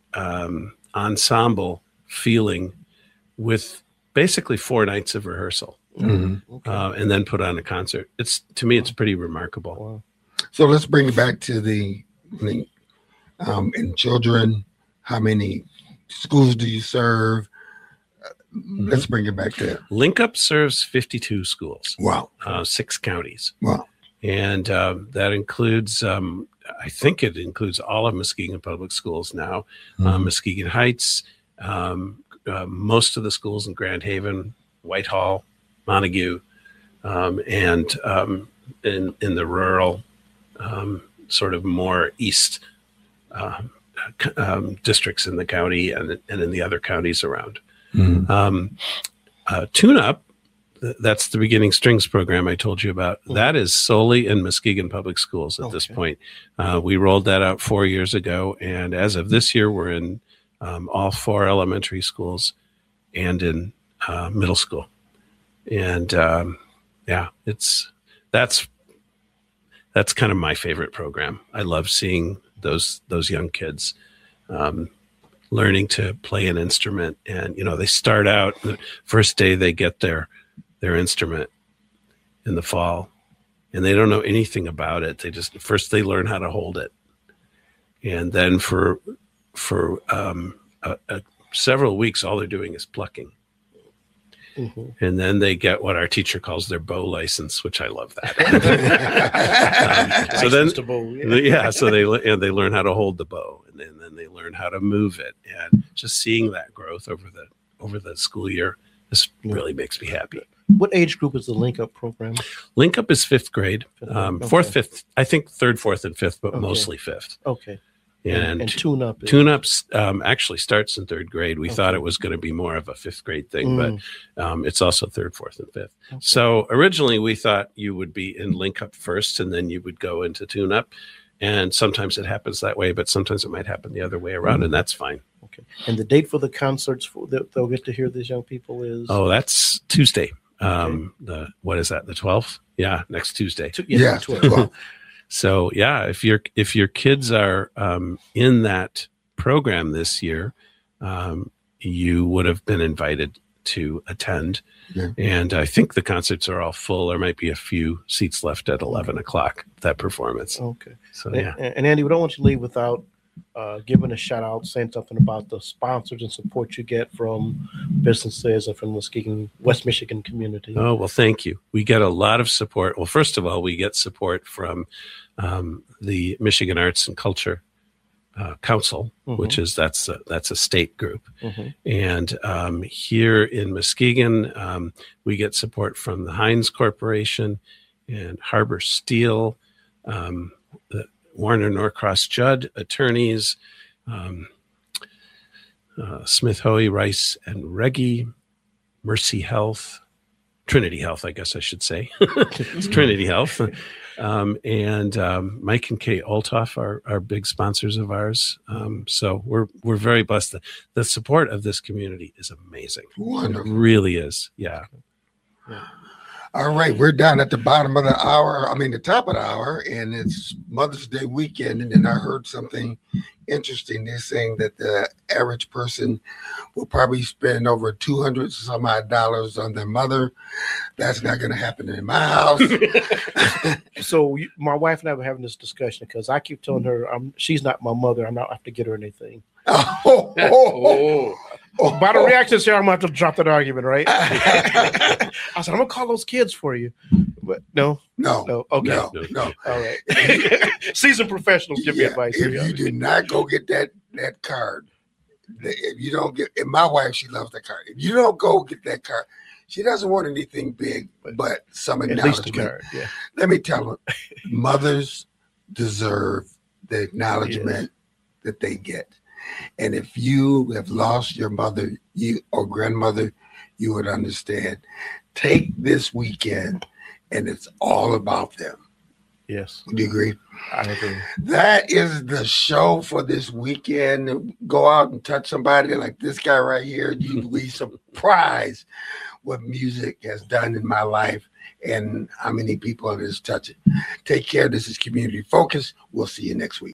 um, ensemble feeling with basically four nights of rehearsal, Mhm. Okay. uh, and then put on a concert. It's, to me, it's pretty remarkable. Wow. So let's bring it back to the, the um, in children. How many schools do you serve? Uh, Let's bring it back there. Link Up serves fifty-two schools, Wow. uh, six counties. Wow. And um, that includes, um, I think it includes all of Muskegon Public Schools now, uh, Mhm. Muskegon Heights, um, uh, most of the schools in Grand Haven, Whitehall, Montague, um, and um, in, in the rural, um, sort of more east uh, c- um, districts in the county, and, and in the other counties around. Mhm. Um, uh, Tune Up, th- that's the beginning strings program I told you about. Mhm. That is solely in Muskegon Public Schools at this Okay. point. Uh, we rolled that out four years ago, and as of this year, we're in um, all four elementary schools and in uh, middle school. And um, yeah, it's that's that's kind of my favorite program. I love seeing those those young kids um, learning to play an instrument, and you know, they start out the first day they get their their instrument in the fall, and they don't know anything about it. They just first they learn how to hold it, and then for for um, a, a, several weeks, all they're doing is plucking. Mhm. And then they get what our teacher calls their bow license, which I love that. um, so then, License to bowl, yeah. the- yeah, so they le- and they learn how to hold the bow, and then, then they learn how to move it, and just seeing that growth over the over the school year, this really makes me happy. What age group is the Link Up program? Link Up is fifth grade, Fifth grade, um, okay. fourth, fifth. I think third, fourth, and fifth, but Okay. mostly fifth. Okay. And, and Tune Up is Tune Ups um, actually starts in third grade. We Okay. thought it was going to be more of a fifth grade thing, Mm, but um, it's also third, fourth, and fifth. okay. So originally we thought you would be in Link Up first, and then you would go into Tune Up. And sometimes it happens that way, but sometimes it might happen the other way around, and that's fine. Okay. And the date for the concerts for that they'll get to hear these young people is Oh, that's Tuesday. Um, the what is that? The twelfth? Yeah, next Tuesday. Two- Yeah, twelve. twelve. So yeah, if your if your kids are um, in that program this year, um, you would have been invited to attend. Yeah. And I think the concerts are all full. There might be a few seats left at eleven o'clock, that performance. Okay. So yeah. And, and Andy, we don't want you to leave without uh, giving a shout out, saying something about the sponsors and support you get from businesses and from the Muskegon, West Michigan community. Oh, well, thank you. We get a lot of support. Well, first of all, we get support from um, the Michigan Arts and Culture uh, Council, Mhm. which is that's a, that's a state group. Mhm. And um, here in Muskegon, um, we get support from the Heinz Corporation and Harbor Steel, um, the Warner Norcross Judd attorneys, um, uh, Smith Hoey, Rice and Reggie, Mercy Health, Trinity Health, I guess I should say. It's Trinity Health. Um, and um, Mike and Kay Olthoff are, are big sponsors of ours. Um, so we're we're very blessed. The, the support of this community is amazing. It Wonderful. really is. Yeah. All right, we're down at the bottom of the hour. I mean, the top of the hour, and it's Mother's Day weekend. And then I heard something interesting. They're saying that the average person will probably spend over two hundred some odd dollars on their mother. That's not going to happen in my house. So you, my wife and I were having this discussion because I keep telling her um, she's not my mother. I'm not have to get her anything. oh, oh, oh, oh, By the reactions here, I'm going to have to drop that argument, right? I said, I'm going to call those kids for you. But no, No, no. Okay. no, no. All right. Seasoned professionals give me Yeah, advice. if here. you do not go get that that card, if you don't get, and my wife, she loves that card. If you don't go get that card, she doesn't want anything big, but some At least the acknowledgement. card. Yeah. Let me tell her, mothers deserve the acknowledgement that they get. And if you have lost your mother, you or grandmother, you would understand. Take this weekend, and it's all about them. Yes. Would you agree? I agree. That is the show for this weekend. Go out and touch somebody like this guy right here. You'd be surprised what music has done in my life and how many people it has touched it. Take care. This is Community Focus. We'll see you next week.